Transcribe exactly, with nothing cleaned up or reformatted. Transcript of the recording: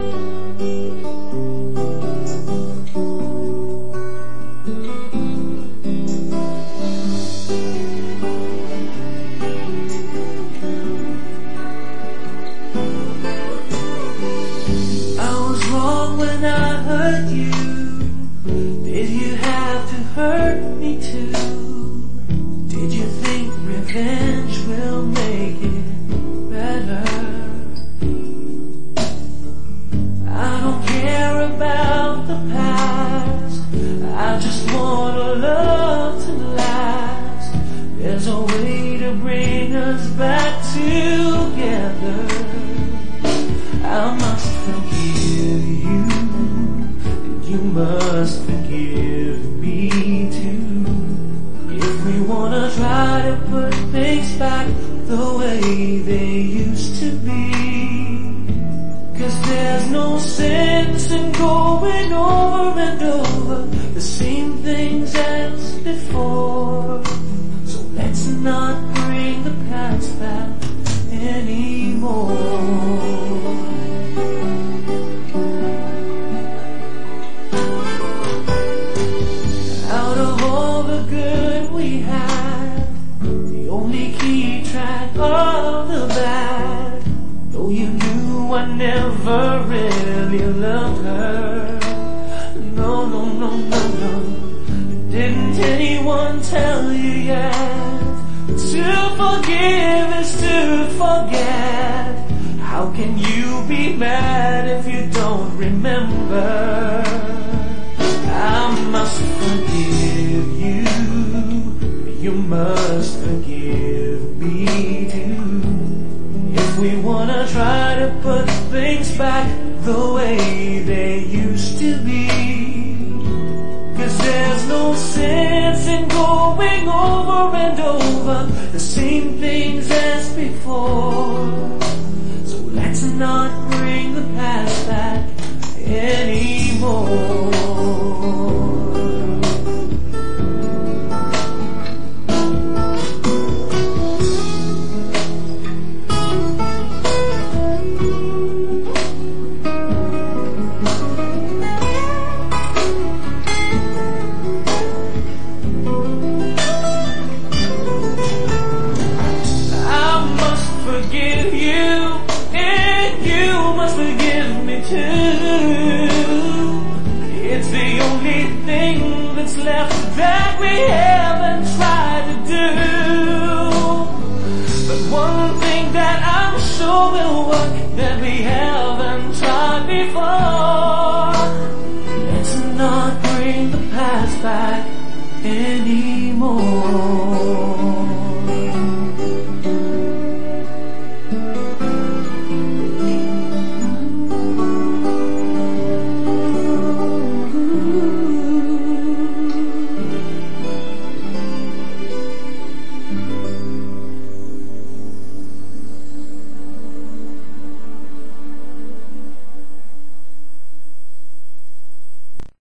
When I hurt you, did you have to hurt me too? Did you think revenge will make it better? I don't care about the past, I just want a love to last. There's a way to bring us back together. I must forgive you, and you must forgive me too. If we wanna try to put things back the way they used to be. Cause there's no sense in going over and over the same things as before. So let's not bring the past back anymore. Of the bad, though you knew I never really loved her. No, no, no, no, no. Didn't anyone tell you yet? To forgive is to forget. How can you be mad if you don't remember? I must forgive you, you must forgive me too. If we wanna try to put things back the way they used to be. Cause there's no sense in going over and over the same things as before. So let's not bring the past back anymore. Forgive you, and you must forgive me too. It's the only thing that's left that we haven't tried to do. But one thing that I'm sure will work that we haven't tried before.